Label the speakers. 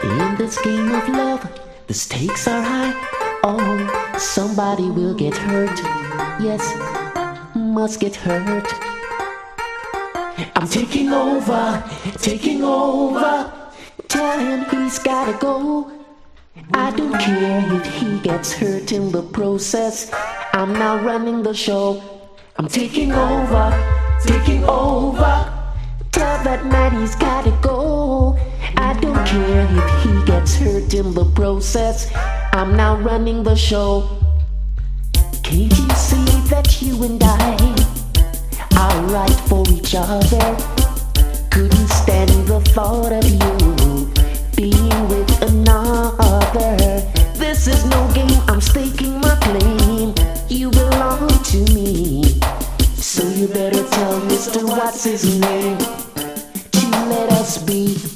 Speaker 1: In this game of love, the stakes are high. Oh, somebody will get hurt. Yes, must get hurt. I'm taking over, taking over. Tell him he's gotta go. I don't care if he gets hurt in the process. I'm now running the show. I'm taking over, taking over. Tell that man he's gotta go. I don't care if he gets hurt in the process. I'm now running the show. Can't you see that you and I are right for each other? Couldn't stand the thought of you being with another. This is no game, I'm staking my claim. You belong to me, so you better tell Mr. What's his name to let us be.